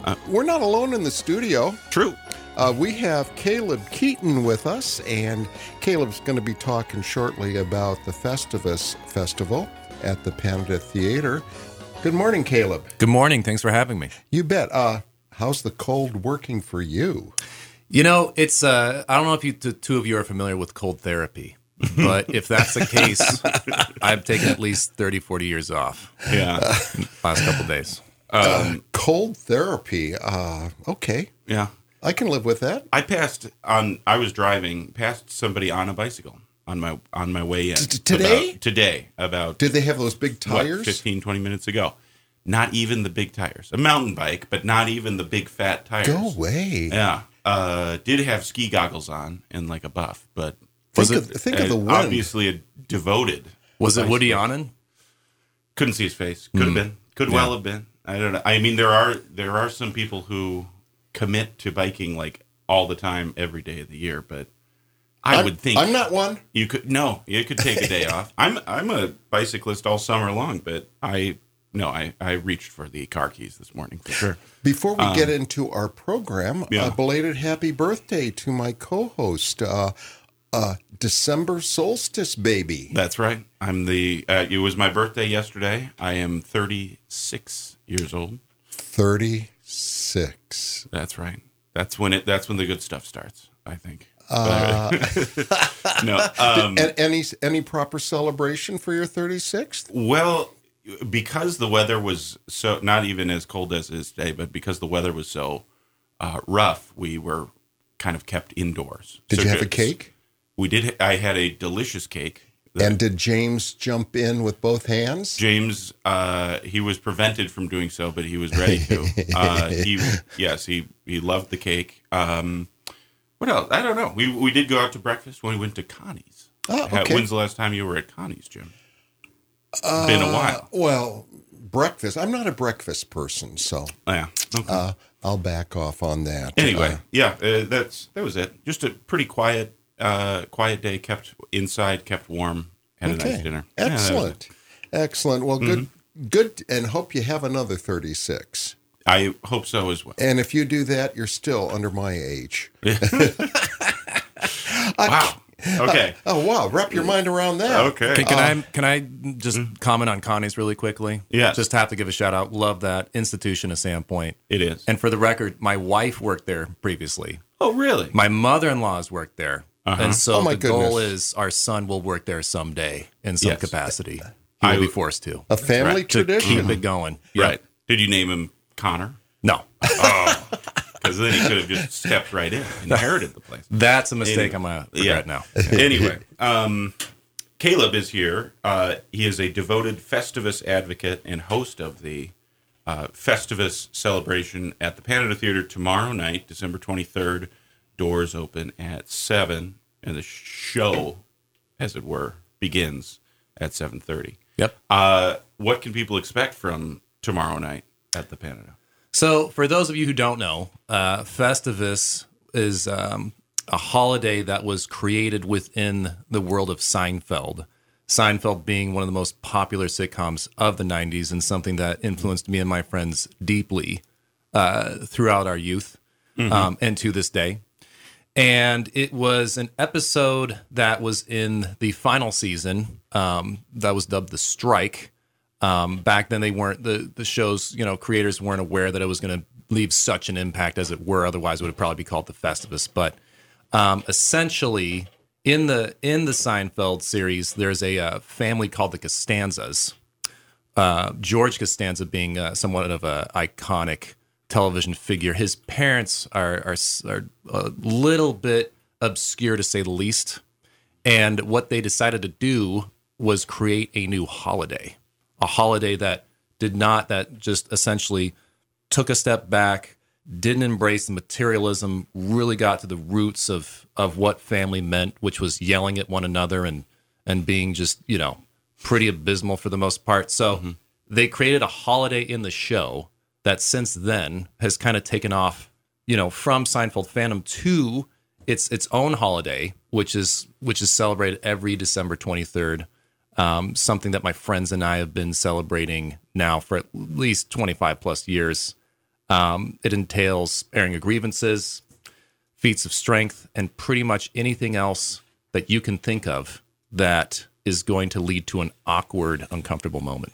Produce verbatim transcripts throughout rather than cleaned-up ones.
Uh, we're not alone in the studio. True. Uh, we have Caleb Keaton with us, and Caleb's going to be talking shortly about the Festivus Festival at the Panda Theater. Good morning, Caleb. Good morning. Thanks for having me. You bet. Uh, how's the cold working for you? You know, it's, uh, I don't know if you the two of you are familiar with cold therapy, but if that's the case, I've taken at least thirty, forty years off. Yeah. Last couple of days. Um, uh, cold therapy. Uh, okay. Yeah. I can live with that. I passed on, I was driving past somebody on a bicycle on my on my way in. T- today? About, today. About. Did they have those big tires? What, fifteen, twenty minutes ago. Not even the big tires. A mountain bike, but not even the big fat tires. Go away. Yeah. Uh, did have ski goggles on and like a buff, but. Think, Was of, it, think of the wind. Obviously a devoted. Was it Woody Allen? Couldn't see his face. Could have Mm. been. Could Yeah. well have been. I don't know. I mean, there are there are some people who commit to biking like all the time, every day of the year. But I I'm, would think I'm not one. You could no. You could take a day off. I'm I'm a bicyclist all summer long, but I no. I, I reached for the car keys this morning for sure. Before we Um, get into our program, yeah. a belated happy birthday to my co-host, uh, uh, December solstice baby. That's right. I'm the. Uh, it was my birthday yesterday. I am thirty-six years old. thirty-six. That's right. That's when it. That's when the good stuff starts, I think. Uh, no. Um, a- any any proper celebration for your thirty-sixth? well, because the weather was so not even as cold as it is today, but because the weather was so uh, rough, we were kind of kept indoors. Did So you have a just- cake? We did. I had a delicious cake. And did James jump in with both hands? James, uh, he was prevented from doing so, but he was ready to. Uh, he, yes, he, he loved the cake. Um, what else? I don't know. We we did go out to breakfast when we went to Connie's. Oh, Uh, okay. When's the last time you were at Connie's, Jim? Been a while. Uh, well, breakfast. I'm not a breakfast person, so Yeah. Okay. uh, I'll back off on that. anyway, Uh, yeah, uh, that's that was it. Just a pretty quiet, uh, quiet day. Kept inside, kept warm. Had a okay. nice dinner. Yeah, that was Excellent. Excellent. Well, good, good, and hope you have another thirty-six. I hope so as well. And if you do that, you're still under my age. Wow. Okay. Oh, wow. Wrap your mind around that. Okay. Can, can Uh, I can I just comment on Connie's really quickly? Yes. Just have to give a shout out. Love that institution of Sandpoint. It is. And for the record, my wife worked there previously. Oh, really? My mother-in-law's worked there. Uh-huh. And so Oh, my the goal goodness. is our son will work there someday in some Yes. capacity. He will I- be forced to. A family Right. To tradition. keep it going. Yeah. Right. Did you name him Connor? No. Oh, because then he could have just stepped right in, inherited the place. That's a mistake Anyway, I'm going to yeah. regret now. Anyway, um, Caleb is here. Uh, he is a devoted Festivus advocate and host of the uh, Festivus celebration at the Panda Theater tomorrow night, December twenty-third. Doors open at seven, and the show, as it were, begins at seven thirty. Yep. Uh, what can people expect from tomorrow night at the Panda? So, for those of you who don't know, uh, Festivus is um, a holiday that was created within the world of Seinfeld. Seinfeld being one of the most popular sitcoms of the nineties and something that influenced me and my friends deeply uh, throughout our youth um, and to this day. And it was an episode that was in the final season um, that was dubbed The Strike. Um, back then, they weren't the the show's you know creators weren't aware that it was going to leave such an impact as it were. Otherwise, it would probably be called the Festivus. But um, essentially, in the in the Seinfeld series, there's a uh, family called the Costanzas. Uh, George Costanza being uh, somewhat of an iconic television figure. His parents are, are are a little bit obscure to say the least, and what they decided to do was create a new holiday. A holiday that did not, that just essentially took a step back, didn't embrace the materialism, really got to the roots of of what family meant, which was yelling at one another and and being just, you know, pretty abysmal for the most part. So mm-hmm. they created a holiday in the show that since then has kind of taken off, you know, from Seinfeld fandom to its its own holiday, which is which is celebrated every December twenty-third. Um, something that my friends and I have been celebrating now for at least twenty-five plus years. Um, it entails airing of grievances, feats of strength, and pretty much anything else that you can think of that is going to lead to an awkward, uncomfortable moment.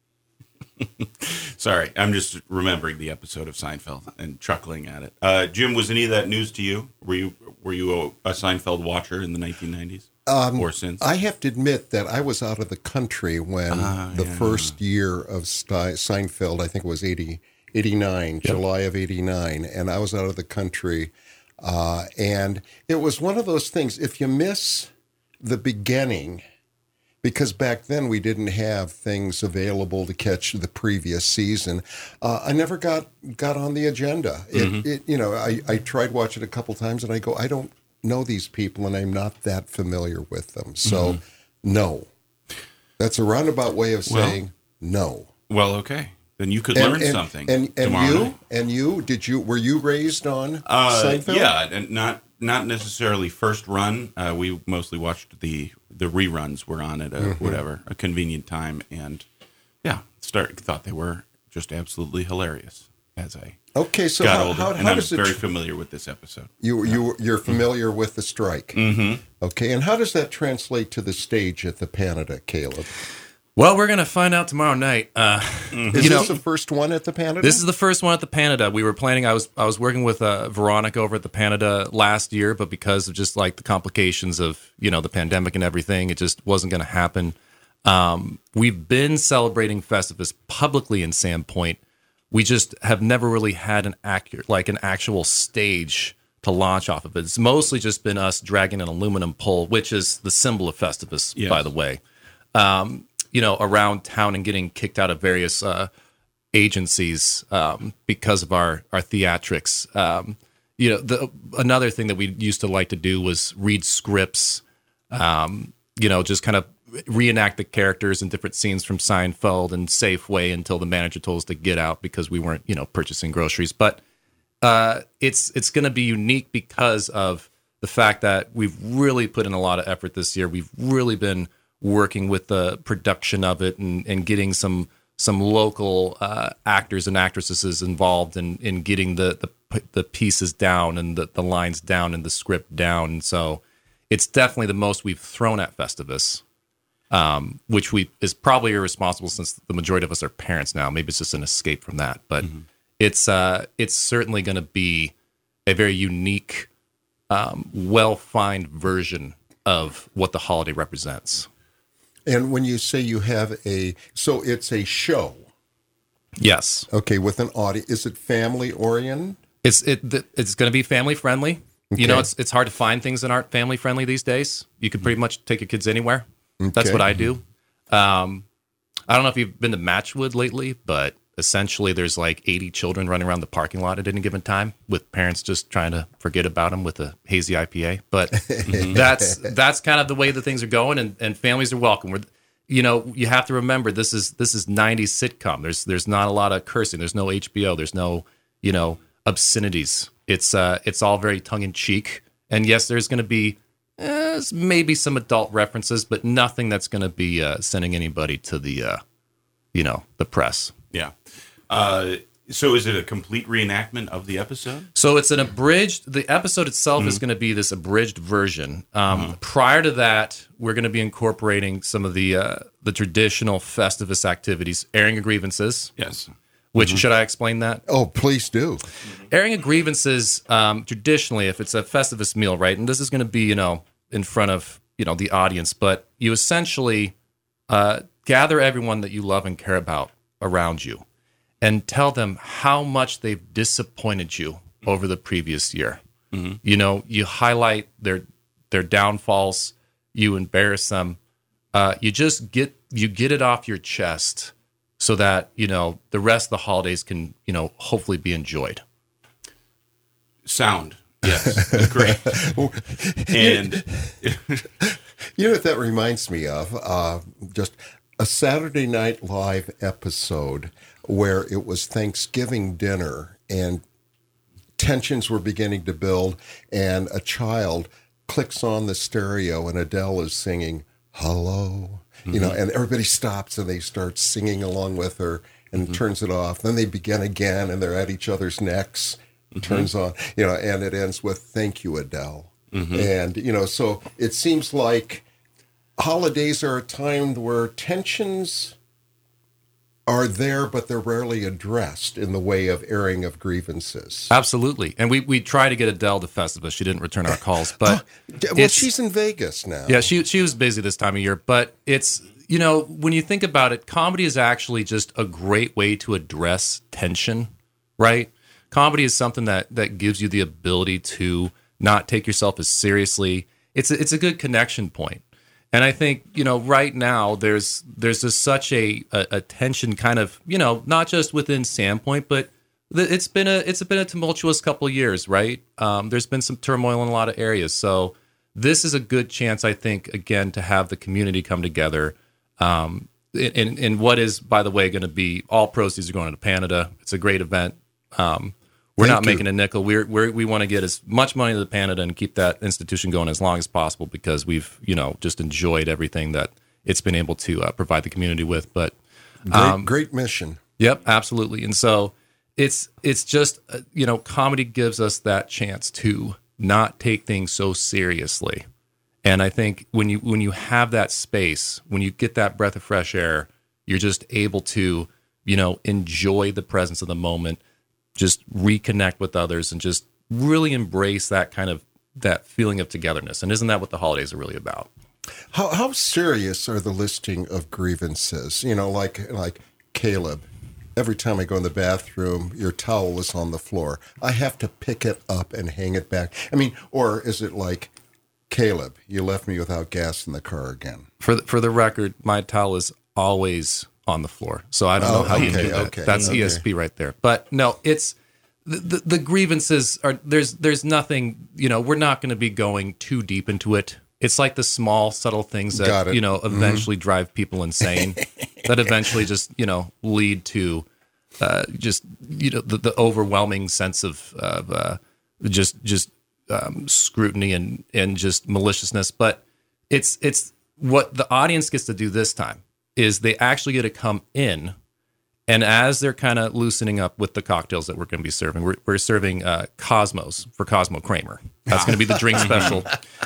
Sorry, I'm just remembering the episode of Seinfeld and chuckling at it. Uh, Jim, was any of that news to you? Were you were you a, a Seinfeld watcher in the nineteen nineties Um, or since? I have to admit that I was out of the country when Ah, the yeah. first year of Ste- Seinfeld, I think it was eighty, eighty-nine, July of eighty-nine, and I was out of the country. Uh, and it was one of those things, if you miss the beginning, because back then we didn't have things available to catch the previous season, uh, I never got got on the agenda. It, Mm-hmm. it, you know, I, I tried watching it a couple times, and I go, I don't know these people, and I'm not that familiar with them. So, Mm-hmm. no. That's a roundabout way of Well- saying no. Well, okay. Then you could And, learn and, something and, and tomorrow you night. and you did you were you raised on Uh, Seinfeld? yeah, and not not necessarily first run. Uh, we mostly watched the the reruns were on at a Mm-hmm. whatever a convenient time, and yeah, start thought they were just absolutely hilarious as I Okay, so got how, older, how, and how I'm does it very familiar with this episode. you you you're familiar with the strike? Mm-hmm. Okay, and how does that translate to the stage at the Canada, Caleb? Well, we're going to find out tomorrow night. Uh, Is you know, this the first one at the Canada? This is the first one at the Panada. We were planning. I was I was working with uh, Veronica over at the Panada last year, but because of just like the complications of you know the pandemic and everything, it just wasn't going to happen. Um, we've been celebrating Festivus publicly in Sandpoint. We just have never really had an accurate, like an actual stage to launch off of it. It's mostly just been us dragging an aluminum pole, which is the symbol of Festivus, Yes. by the way. Um, you know, around town and getting kicked out of various uh, agencies um, because of our our theatrics. Um, you know, the another thing that we used to like to do was read scripts. Um, you know, just kind of reenact the characters in different scenes from Seinfeld and Safeway until the manager told us to get out because we weren't, you know, purchasing groceries. But uh, it's it's going to be unique because of the fact that we've really put in a lot of effort this year. We've really been working with the production of it and, and getting some some local uh, actors and actresses involved in, in getting the, the the pieces down and the, the lines down and the script down. And so it's definitely the most we've thrown at Festivus, um, which we is probably irresponsible since the majority of us are parents now. Maybe it's just an escape from that. But mm-hmm. it's uh, it's certainly going to be a very unique, um, well-fined version of what the holiday represents. And when you say you have a, so it's a show. Yes. Okay, with an audience. Is it family oriented? It's it. It's going to be family friendly. Okay. You know, it's it's hard to find things that aren't family friendly these days. You can pretty much take your kids anywhere. That's Okay. what I do. Um, I don't know if you've been to Matchwood lately, but essentially there's like eighty children running around the parking lot at any given time with parents just trying to forget about them with a hazy I P A. But that's that's kind of the way that things are going, and, and families are welcome. We're, you know, you have to remember this is this is nineties sitcom. There's there's not a lot of cursing. There's no H B O. There's no, you know, obscenities. It's uh it's all very tongue in cheek. And yes, there's going to be eh, maybe some adult references, but nothing that's going to be uh, sending anybody to the uh, you know, the press. Yeah. Uh, so is it a complete reenactment of the episode? So it's an abridged, the episode itself Mm-hmm. is going to be this abridged version. Um, Uh-huh. Prior to that, we're going to be incorporating some of the uh, the traditional Festivus activities, airing of grievances, Yes. which, should I explain that? Oh, please do. Airing of grievances, um, traditionally, if it's a Festivus meal, right, and this is going to be, you know, in front of, you know, the audience, but you essentially uh, gather everyone that you love and care about around you and tell them how much they've disappointed you over the previous year. Mm-hmm. You know, you highlight their their downfalls, you embarrass them, uh, you just get you get it off your chest so that, you know, the rest of the holidays can, you know, hopefully be enjoyed. Sound. Yes. Great. And You know what that reminds me of? Uh, just a Saturday Night Live episode where it was Thanksgiving dinner and tensions were beginning to build, and a child clicks on the stereo and Adele is singing, "Hello," mm-hmm. you know, and everybody stops and they start singing along with her. and Mm-hmm. turns it off. Then they begin again, and they're at each other's necks. Mm-hmm. Turns on, you know, and it ends with "Thank you, Adele." Mm-hmm. And you know, so it seems like holidays are a time where tensions are there, but they're rarely addressed in the way of airing of grievances. Absolutely. And we we try to get Adele to Festivus. She didn't return our calls, but Well, it's- she's in Vegas now. yeah, she she was busy this time of year. But it's, you know, when you think about it, comedy is actually just a great way to address tension, right? Comedy is something that that gives you the ability to not take yourself as seriously. It's a, it's a good connection point. And I think, you know, right now there's there's just such a, a, a tension kind of, you know, not just within Sandpoint, but the, it's been a it's been a tumultuous couple of years, right? Um, there's been some turmoil in a lot of areas. So this is a good chance, I think, again, to have the community come together. Um, in, in what is, by the way, going to be all proceeds are going to Panada. It's a great event. Um, we're Thank not you. making a nickel. We're, we're we want to get as much money to the Panada and keep that institution going as long as possible because we've, you know, just enjoyed everything that it's been able to uh, provide the community with. But Great, um, great mission. Yep, absolutely. And so it's it's just uh, you know, comedy gives us that chance to not take things so seriously. And I think when you when you have that space, when you get that breath of fresh air, you're just able to, you know, enjoy the presence of the moment, just reconnect with others and just really embrace that kind of that feeling of togetherness. And isn't that what the holidays are really about? How how serious are the listing of grievances? You know, like like Caleb. Every time I go in the bathroom, your towel is on the floor. I have to pick it up and hang it back. I mean, or is it like, Caleb, you left me without gas in the car again? For the, for the record, my towel is always on the floor, so I don't Oh, know how you okay, do that. okay, That's okay. E S P right there. But no, it's the, the, the grievances are there's there's nothing. You know, we're not going to be going too deep into it. It's like the small, subtle things Got that it. you know eventually drive people insane. That eventually just you know lead to uh, just you know the, the overwhelming sense of of uh, just just um, scrutiny and and just maliciousness. But it's it's what the audience gets to do this time is they actually get to come in, and as they're kind of loosening up with the cocktails that we're going to be serving, we're, we're serving uh, Cosmos for Cosmo Kramer. That's going to be the drink special.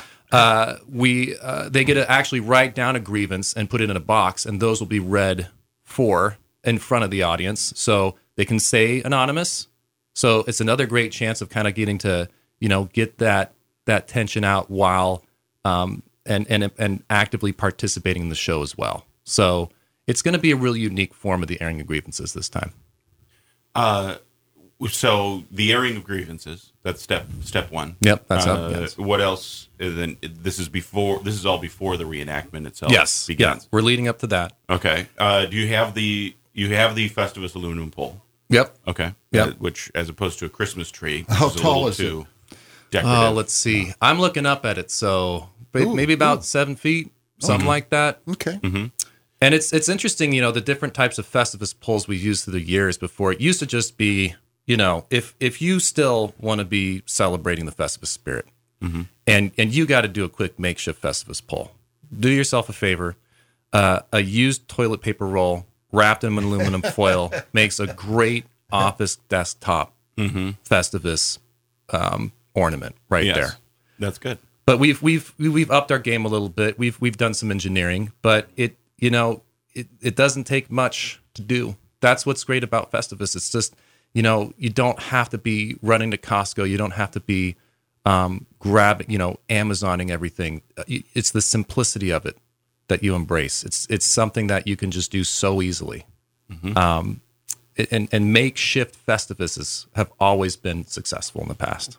Uh, we uh, they get to actually write down a grievance and put it in a box, and those will be read for in front of the audience, so they can say anonymous. So it's another great chance of kind of getting to you know get that that tension out while um, and and and actively participating in the show as well. So it's going to be a really unique form of the airing of grievances this time. Uh, so the airing of grievances, that's step step one. Yep, that's how uh, it begins. What else? Is then this is before. This is all before the reenactment itself. Yes, yeah, begins. we're leading up to that. Okay. Uh, do you have the you have the Festivus aluminum pole? Yep. Okay. Yep. Uh, which, as opposed to a Christmas tree, which How is a tall little is too decorative. Oh, let's see. I'm looking up at it, so ba- Ooh, maybe about seven feet, something like that. Okay. And it's it's interesting, you know, the different types of Festivus poles we've used through the years. Before it used to just be, you know, if if you still want to be celebrating the Festivus spirit, and and you got to do a quick makeshift Festivus pole, do yourself a favor. Uh, a used toilet paper roll wrapped in aluminum foil makes a great office desktop Festivus um, ornament right Yes. there. That's good. But we've we've we've upped our game a little bit. We've we've done some engineering, but it you know it, it doesn't take much to do. That's what's great about Festivus. It's just you know you don't have to be running to Costco. You don't have to be um, grabbing you know Amazoning everything. It's the simplicity of it that you embrace. It's it's something that you can just do so easily. Um, and and makeshift Festivuses have always been successful in the past.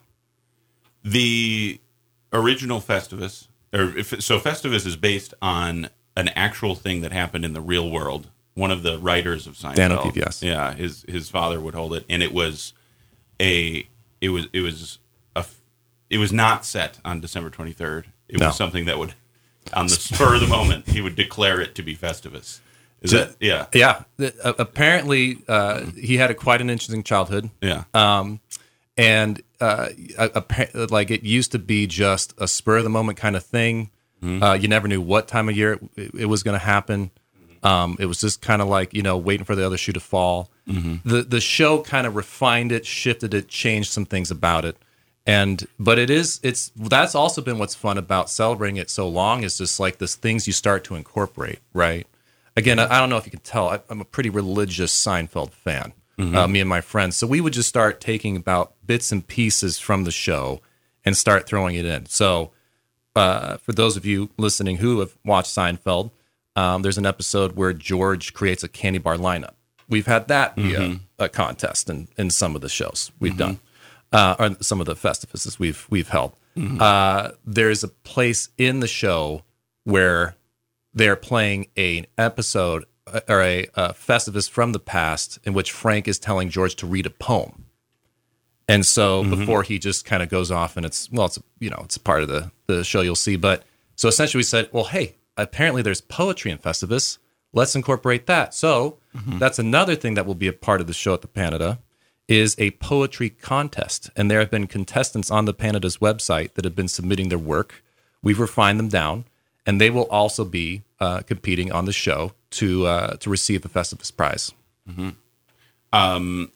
The original Festivus, or if, so Festivus is based on an actual thing that happened in the real world. One of the writers of Seinfeld, Dan O'Keefe, yes. yeah, his his father would hold it, and it was a it was it was a it was not set on December twenty-third. It No. was something that would, on the spur of the moment, he would declare it to be Festivus. Is So- that yeah Yeah. The- uh, apparently, uh, he had a quite an interesting childhood. yeah Um, and uh, appa- like it used to be just a spur of the moment kind of thing. Uh, you never knew what time of year it, it was going to happen. Um, it was just kind of like, you know, waiting for the other shoe to fall. Mm-hmm. The the show kind of refined it, shifted it, changed some things about it. And but it is it's that's also been what's fun about celebrating it so long, is just like this things you start to incorporate, right? Again, I, I don't know if you can tell, I, I'm a pretty religious Seinfeld fan. Mm-hmm. Uh, me and my friends, so we would just start taking about bits and pieces from the show and start throwing it in. So, uh, for those of you listening who have watched Seinfeld, um, there's an episode where George creates a candy bar lineup. We've had that be mm-hmm. a, a contest in, in some of the shows we've mm-hmm. done. Uh, or some of the Festivuses we've we've held. Mm-hmm. Uh, there's a place in the show where they're playing an episode or a, a Festivus from the past in which Frank is telling George to read a poem, and so mm-hmm. before he just kind of goes off, and it's well, it's you know, it's a part of the the show you'll see. But so essentially, we said, well, hey, apparently there's poetry in Festivus. Let's incorporate that. So mm-hmm. that's another thing that will be a part of the show at the Panada. Is a poetry contest. And there have been contestants on the Panada's website that have been submitting their work. We've refined them down, and they will also be uh, competing on the show to uh, to receive the Festivus prize. Mm-hmm. Um,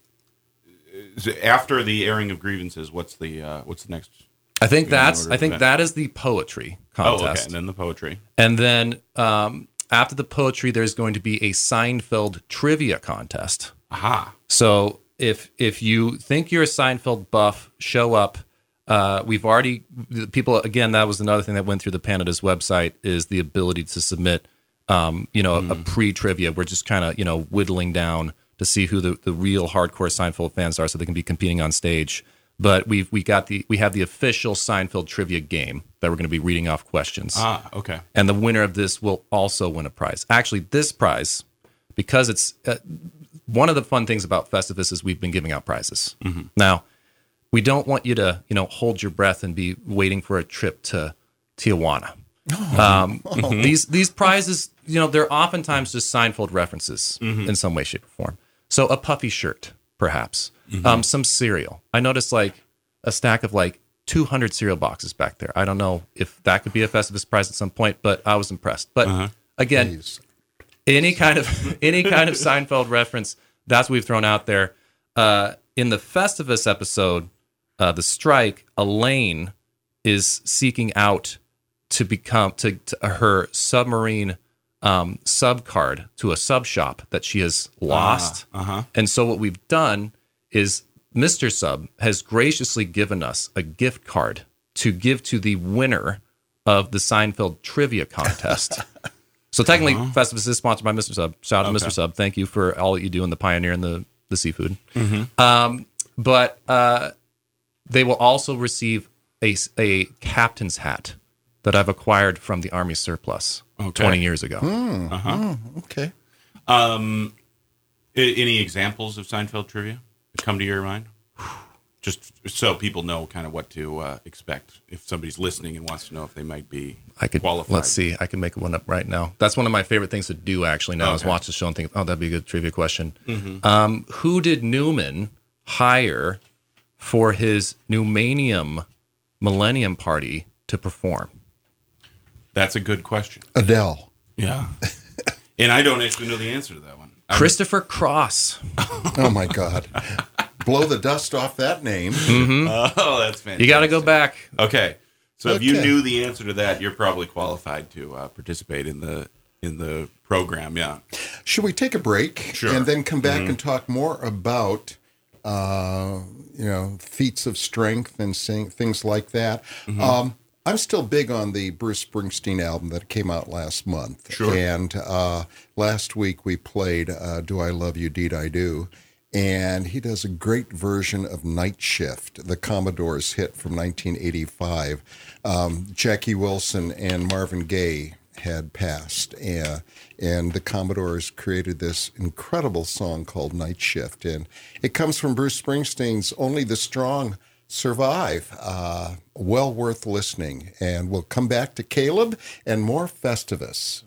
after the airing of grievances, what's the uh, what's the next? I think that's I think event? that is the poetry contest. Oh, okay, and then the poetry, and then um, after the poetry, there's going to be a Seinfeld trivia contest. Aha! So. If if you think you're a Seinfeld buff, show up. Uh, we've already people again. That was another thing that went through the Panada's website is the ability to submit, um, you know, mm. a, a pre-trivia. We're just kind of you know whittling down to see who the, the real hardcore Seinfeld fans are, so they can be competing on stage. But we've we got the we have the official Seinfeld trivia game that we're going to be reading off questions. Ah, okay. And the winner of this will also win a prize. Actually, this prize, because it's. Uh, One of the fun things about Festivus is we've been giving out prizes. Mm-hmm. Now, we don't want you to, you know, hold your breath and be waiting for a trip to Tijuana. Oh. Um, oh. These these prizes, you know, they're oftentimes just Seinfeld references mm-hmm. in some way, shape, or form. So a puffy shirt, perhaps, mm-hmm. um, some cereal. I noticed like a stack of like two hundred cereal boxes back there. I don't know if that could be a Festivus prize at some point, but I was impressed. But uh-huh. again. Please. Any kind of any kind of Seinfeld reference, that's what we've thrown out there. Uh, in the Festivus episode, uh, the strike, Elaine is seeking out to become to, to her submarine um, sub card to a sub shop that she has lost. Uh, uh-huh. And so what we've done is Mister Sub has graciously given us a gift card to give to the winner of the Seinfeld trivia contest. So technically, uh-huh. Festivus is sponsored by Mister Sub. Shout out to okay. Mister Sub. Thank you for all that you do in the Pioneer and the, the seafood. Mm-hmm. Um, but uh, they will also receive a, a captain's hat that I've acquired from the Army surplus okay. twenty years ago. Mm, uh-huh. mm, okay. Um, any examples of Seinfeld trivia that come to your mind? Just so people know kind of what to uh, expect if somebody's listening and wants to know if they might be I could, qualified. Let's see. I can make one up right now. That's one of my favorite things to do, actually, now okay. is watch the show and think, oh, that'd be a good trivia question. Mm-hmm. Um, who did Newman hire for his Newmanium Millennium Party to perform? That's a good question. Adele. Yeah. And I don't actually know the answer to that one. Christopher Cross. Oh, my God. Blow the dust off that name. Mm-hmm. Oh, that's fantastic. You got to go back. Okay. So okay. if you knew the answer to that, you're probably qualified to uh, participate in the in the program. Yeah. Should we take a break sure. and then come back mm-hmm. and talk more about uh, you know feats of strength and sing, things like that? Mm-hmm. Um, I'm still big on the Bruce Springsteen album that came out last month. Sure. And uh, last week we played uh, "Do I Love You, Deed I Do." And he does a great version of Night Shift, the Commodore's hit from nineteen eighty-five. Um, Jackie Wilson and Marvin Gaye had passed, and, and the Commodores created this incredible song called Night Shift. And it comes from Bruce Springsteen's Only the Strong Survive. Uh, well worth listening. And we'll come back to Caleb and more Festivus.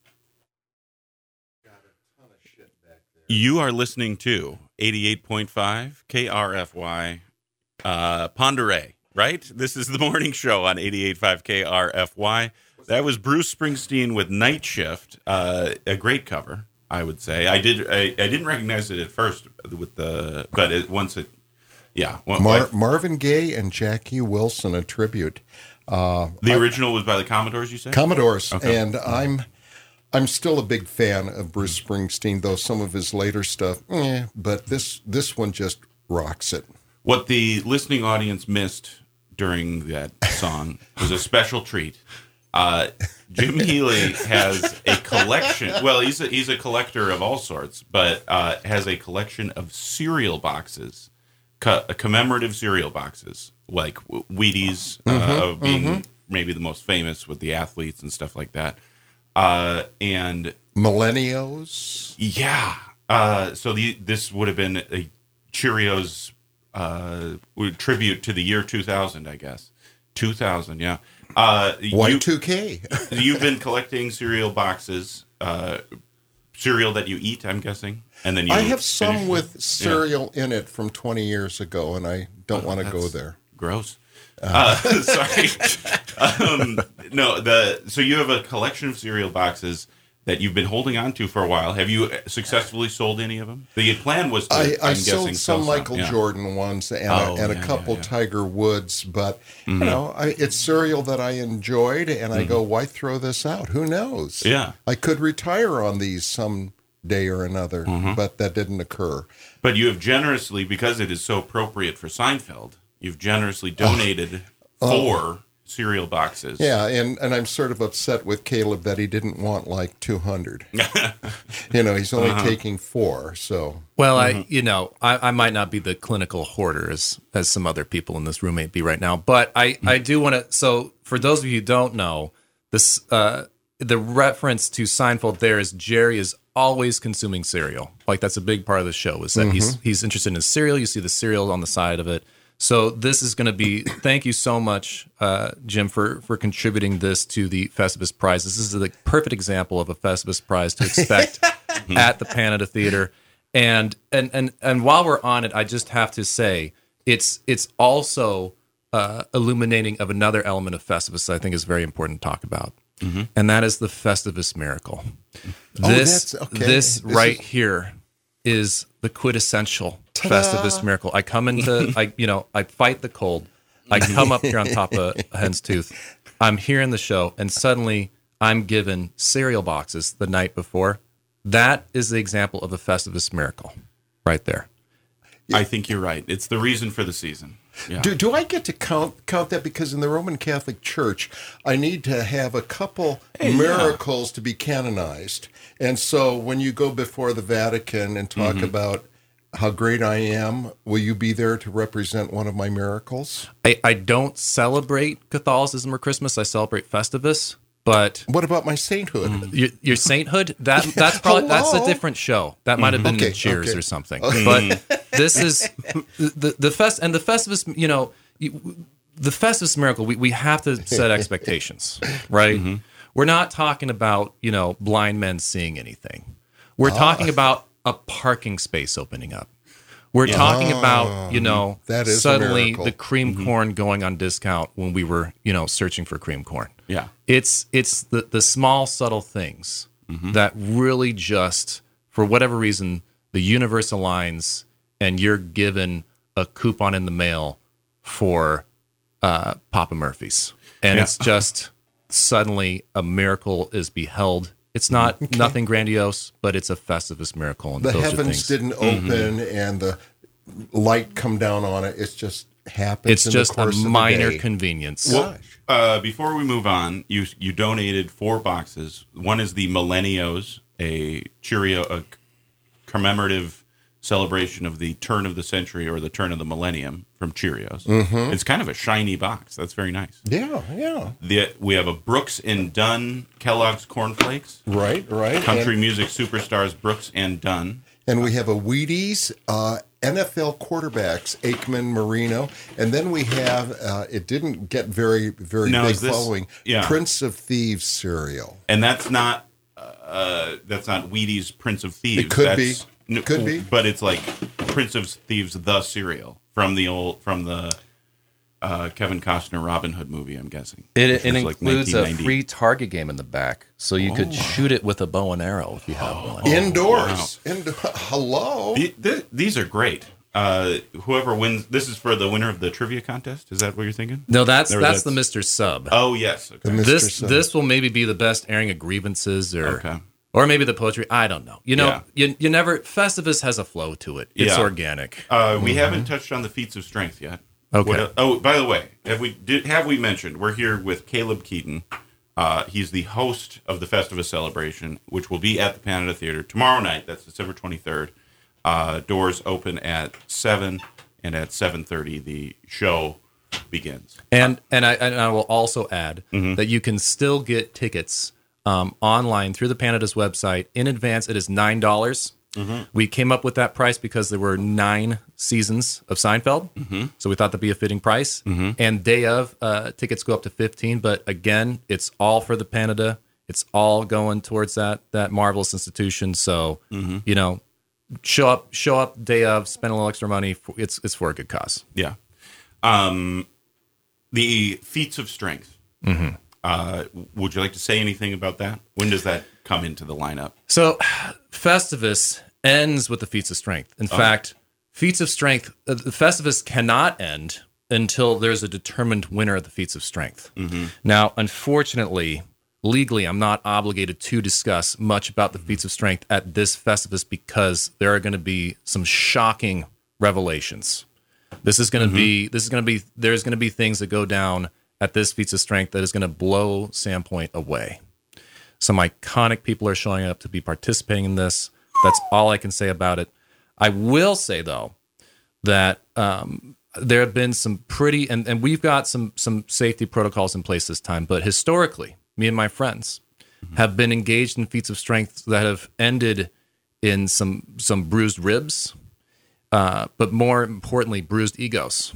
You are listening to eighty-eight point five K R F Y uh, Ponderay, right? This is the morning show on eighty-eight point five K R F Y. That was Bruce Springsteen with Night Shift. Uh, a great cover, I would say. I did. I, I didn't recognize it at first with the, but it, once it, yeah. One, Mar- like, Marvin Gaye and Jackie Wilson, a tribute. Uh, the original was by the Commodores, you said? Commodores, Okay. and I'm I'm still a big fan of Bruce Springsteen, though some of his later stuff, eh, but this this one just rocks it. What the listening audience missed during that song was a special treat. Uh, Jim Healy has a collection. Well, he's a, he's a collector of all sorts, but uh, has a collection of cereal boxes, co- commemorative cereal boxes, like Wheaties uh, Mm-hmm, being mm-hmm. maybe the most famous with the athletes and stuff like that. Uh, and Millennials. yeah, uh, so the, this would have been a Cheerios uh, tribute to the year two thousand, I guess. two thousand, yeah. Uh, Y two K. you, you've been collecting cereal boxes, uh, cereal that you eat, I'm guessing, and then you I have some finish with it? cereal in it from twenty years ago, and I don't Oh, want to go that's there. Gross. Uh, sorry. um, no, the so you have a collection of cereal boxes that you've been holding on to for a while. Have you successfully sold any of them? The plan was to, I, I I'm sold guessing, some sell Michael yeah. Jordan ones and, Oh, a, and yeah, a couple yeah, yeah. Tiger Woods, but Mhm. you know, I, it's cereal that I enjoyed, and I go, why throw this out? Who knows? Yeah. I could retire on these some day or another, Mhm. but that didn't occur. But you have generously, because it is so appropriate for Seinfeld, you've generously donated four cereal boxes. Yeah, and, and I'm sort of upset with Caleb that he didn't want like two hundred. You know, he's only Uh-huh. taking four, so. Well, I, you know, I, I might not be the clinical hoarder as, as some other people in this room may be right now, but I, I do want to. So, for those of you who don't know, this uh, the reference to Seinfeld there is Jerry is always consuming cereal. Like that's a big part of the show is that he's he's interested in his cereal. You see the cereal on the side of it. So this is going to be. Thank you so much, uh, Jim, for for contributing this to the Festivus Prize. This is the perfect example of a Festivus Prize to expect at the Panetta Theater. And and and and while we're on it, I just have to say it's it's also uh, illuminating of another element of Festivus that I think is very important to talk about, Mhm. and that is the Festivus miracle. Oh, This that's- okay. this This right is- here is the quintessential Ta-da! Festivus miracle. I come into I you know I fight the cold. I come up here on top of a hen's tooth. I'm hearing the show, and suddenly I'm given cereal boxes the night before. That is the example of a Festivus miracle, right there. I think you're right. It's the reason for the season. Yeah. Do, do I get to count count that? Because in the Roman Catholic Church, I need to have a couple Hey, miracles to be canonized. And so when you go before the Vatican and talk Mm-hmm. about how great I am, will you be there to represent one of my miracles? I, I don't celebrate Catholicism or Christmas. I celebrate Festivus. But What about my sainthood? Mm-hmm. your, your sainthood, that that's probably that's a Hello? different show. That might have been Okay, in Cheers okay. or something. But this is the the fest and the Festivus. You know, you, the Festivus miracle. We we have to set expectations, right? Mm-hmm. We're not talking about you know blind men seeing anything. We're Ah. talking about a parking space opening up. We're talking about, you know, That is a suddenly miracle. the cream corn going on discount when we were, you know, searching for cream corn. Yeah. It's it's the, the small, subtle things that really just, for whatever reason, the universe aligns and you're given a coupon in the mail for uh, Papa Murphy's. And Yeah. it's just suddenly a miracle is beheld. It's not nothing grandiose, but it's a Festivus miracle. And The those are heavens things. didn't open and the light come down on it. It's just happens. It's in just the a course of the minor day. convenience. Well, Uh, before we move on, you you donated four boxes. One is the Millennios, a Cheerio, a commemorative celebration of the turn of the century or the turn of the millennium from Cheerios. Mm-hmm. It's kind of a shiny box. That's very nice. Yeah, yeah. The, we have a Brooks and Dunn Kellogg's Corn Flakes. Right, right. Country And, music superstars Brooks and Dunn. and we have a Wheaties, uh, N F L quarterbacks, Aikman, Marino. And then we have, uh, it didn't get very, very Now, big is this- following, yeah. Prince of Thieves cereal. And that's not uh, that's not Wheaties Prince of Thieves. It could That's- be. no, Could be. But it's like Prince of Thieves the cereal from the old from the uh, Kevin Costner Robin Hood movie, I'm guessing. It, which it was like includes a nineteen ninety. free target game in the back, so you could shoot it with a bow and arrow if you have one. Indoors. Indo- Hello. The- the- these are great. Uh, whoever wins, this is for the winner of the trivia contest. Is that what you're thinking? No, that's Or that's that's- the Mister Sub. Oh yes. Okay. The Mister this Sub. this will maybe be the best airing of grievances, or Okay. or maybe the poetry. I don't know. You know, Yeah. you you never. Festivus has a flow to it. It's Yeah. organic. Uh, we haven't touched on the feats of strength yet. Okay. What- oh, by the way, have we did have we mentioned we're here with Caleb Keaton? Uh, he's the host of the Festivus celebration, which will be at the Panada Theater tomorrow night. That's December twenty-third. Uh, doors open at seven, and at seven thirty the show begins. And and I and I will also add Mm-hmm. that you can still get tickets um, online through the Panada's website in advance. It is nine dollars. Mm-hmm. We came up with that price because there were nine seasons of Seinfeld, Mm-hmm. so we thought that'd be a fitting price. And day of uh, tickets go up to fifteen. But again, it's all for the Panada. It's all going towards that that marvelous institution. So Mm-hmm. you know, show up, show up day of, spend a little extra money. For, it's it's for a good cause. Yeah. Um, the feats of strength. Mm-hmm. Uh, would you like to say anything about that? When does that come into the lineup? So, Festivus ends with the feats of strength. In fact, feats of strength, uh, the Festivus cannot end until there's a determined winner of the feats of strength. Now, unfortunately, legally, I'm not obligated to discuss much about the feats of strength at this Festivus because there are going to be some shocking revelations. This is going to be, this is going to be, there's going to be things that go down at this feats of strength that is going to blow Sandpoint away. Some iconic people are showing up to be participating in this. That's all I can say about it. I will say, though, that um, there have been some pretty, and, and we've got some some safety protocols in place this time, but historically, me and my friends have been engaged in feats of strength that have ended in some some bruised ribs, uh, but more importantly, bruised egos.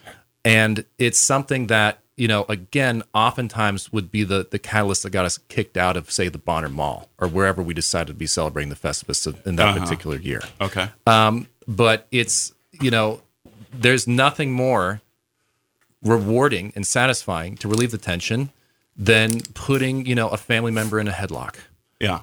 And it's something that, you know, again, oftentimes would be the, the catalyst that got us kicked out of, say, the Bonner Mall or wherever we decided to be celebrating the Festivus in that Uh-huh. particular year. Okay. Um, but it's, you know, there's nothing more rewarding and satisfying to relieve the tension than putting, you know, a family member in a headlock. Yeah.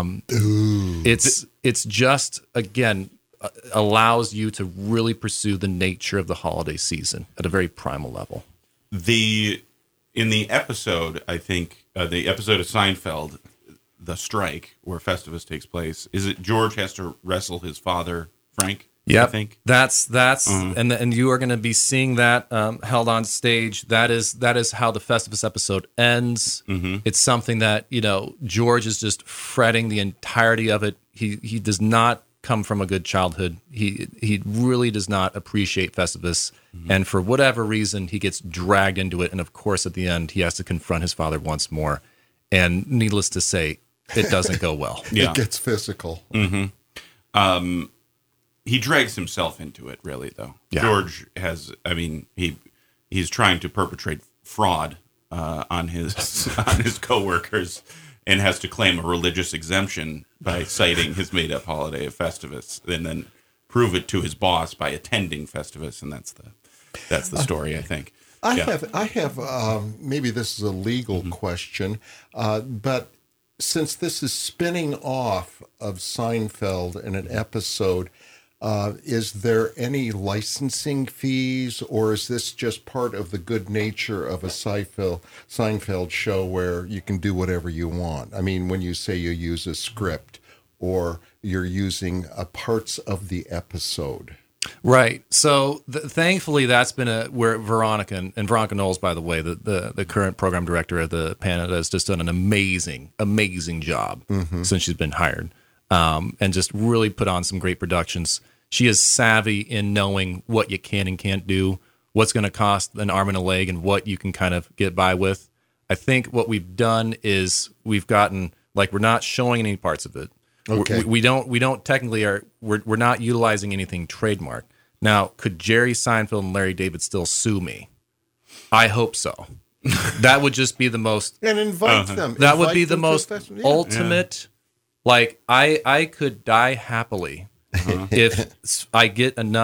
It's it's just, again, uh, allows you to really pursue the nature of the holiday season at a very primal level. The in the episode, I think uh, the episode of Seinfeld, the strike where Festivus takes place, is it George has to wrestle his father, Frank? Yeah, I think that's that's Mhm. and and you are going to be seeing that um, held on stage. That is that is how the Festivus episode ends. Mhm. It's something that, you know, George is just fretting the entirety of it. He he does not come from a good childhood. He he really does not appreciate Festivus, and for whatever reason, he gets dragged into it. And of course, at the end, he has to confront his father once more. And needless to say, it doesn't go well. yeah. It gets physical. Um, he drags himself into it, really, though. Yeah. George has, I mean, he he's trying to perpetrate fraud uh, on his on his coworkers, and has to claim a religious exemption by citing his made-up holiday of Festivus, and then prove it to his boss by attending Festivus, and that's the that's the story, I think. I Yeah. have, I have. Um, maybe this is a legal question, uh, but since this is spinning off of Seinfeld in an episode, uh, is there any licensing fees, or is this just part of the good nature of a Seinfeld Seinfeld show where you can do whatever you want? I mean, when you say you use a script or you're using uh, parts of the episode. Right. So th- thankfully, that's been a where Veronica and, and Veronica Knowles, by the way, the, the the current program director of the Panada, has just done an amazing, amazing job since she's been hired, um, and just really put on some great productions. She is savvy in knowing what you can and can't do, what's going to cost an arm and a leg, and what you can kind of get by with. I think what we've done is we've gotten, like, we're not showing any parts of it. Okay. We, we don't we don't technically are we're we're not utilizing anything trademark. Now, could Jerry Seinfeld and Larry David still sue me? I hope so. That would just be the most And invite Uh-huh. them. that would Invite be the them to most festival. Yeah. ultimate, like I I could die happily if I get enough,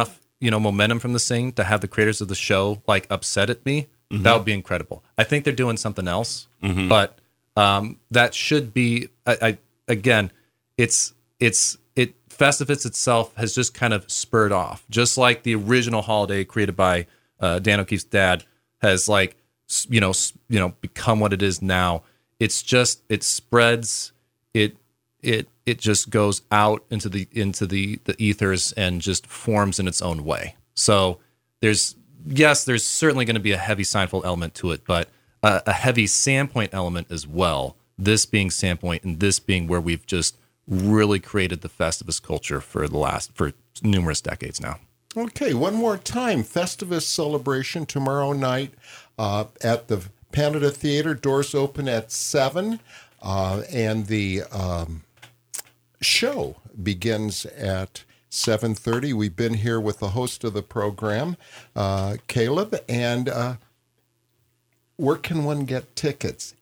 you know, momentum from the scene to have the creators of the show like upset at me, mm-hmm. that would be incredible. I think they're doing something else, mm-hmm. but um, that should be. I, I again, it's it's it. Festivus itself has just kind of spurred off, just like the original holiday created by uh, Dan O'Keefe's dad has like you know you know become what it is now. It's just it spreads it it it just goes out into the into the the ethers and just forms in its own way. So there's yes, there's certainly going to be a heavy Seinfeld element to it, but uh, a heavy Sandpoint element as well. This being Sandpoint and this being where we've just really created the Festivus culture for the last for numerous decades now. Okay, one more time, Festivus celebration tomorrow night uh, at the Panada Theater. Doors open at seven, uh, and the um, show begins at seven thirty. We've been here with the host of the program, uh, Caleb, and uh, where can one get tickets?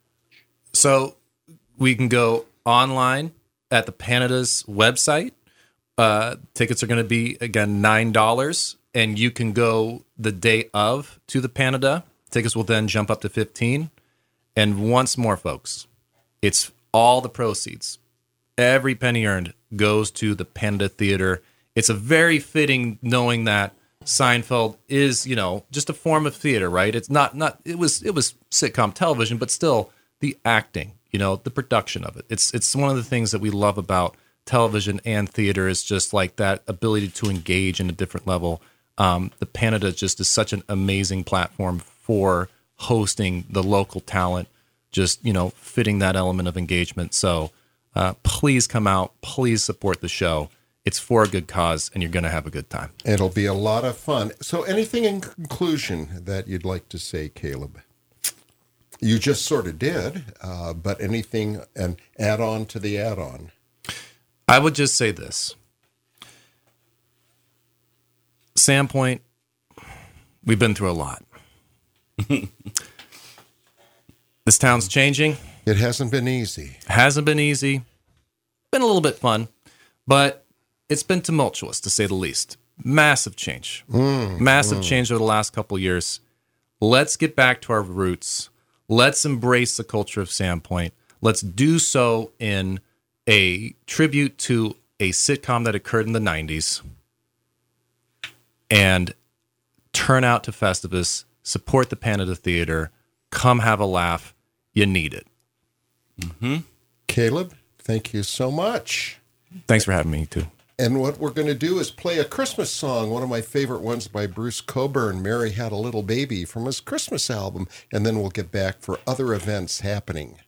So we can go online at the Panada's website. Uh, tickets are going to be, again, nine dollars, and you can go the day of to the Panada. Tickets will then jump up to fifteen dollars. And once more, folks, it's all the proceeds. Every penny earned goes to the Panada Theater. It's a very fitting knowing that Seinfeld is, you know, just a form of theater, right? It's not, not it was it was sitcom television, but still the acting, you know, the production of it. It's it's one of the things that we love about television and theater is just like that ability to engage in a different level. Um, the Panada just is such an amazing platform for hosting the local talent, just, you know, fitting that element of engagement. So uh, please come out, please support the show. It's for a good cause, and you're going to have a good time. It'll be a lot of fun. So anything in conclusion that you'd like to say, Caleb? You just sort of did, uh, but anything, an add-on to the add-on? I would just say this. Sandpoint, we've been through a lot. This town's changing. It hasn't been easy. Hasn't been easy. Been a little bit fun, but it's been tumultuous, to say the least. Massive change. Mm, Massive mm. change over the last couple of years. Let's get back to our roots. Let's embrace the culture of Sandpoint. Let's do so in a tribute to a sitcom that occurred in the nineties. And turn out to Festivus, support the Panada Theater, come have a laugh. You need it. Mm-hmm. Caleb, thank you so much. Thanks for having me, too. And what we're going to do is play a Christmas song, one of my favorite ones by Bruce Cockburn, Mary Had a Little Baby, from his Christmas album, and then we'll get back for other events happening.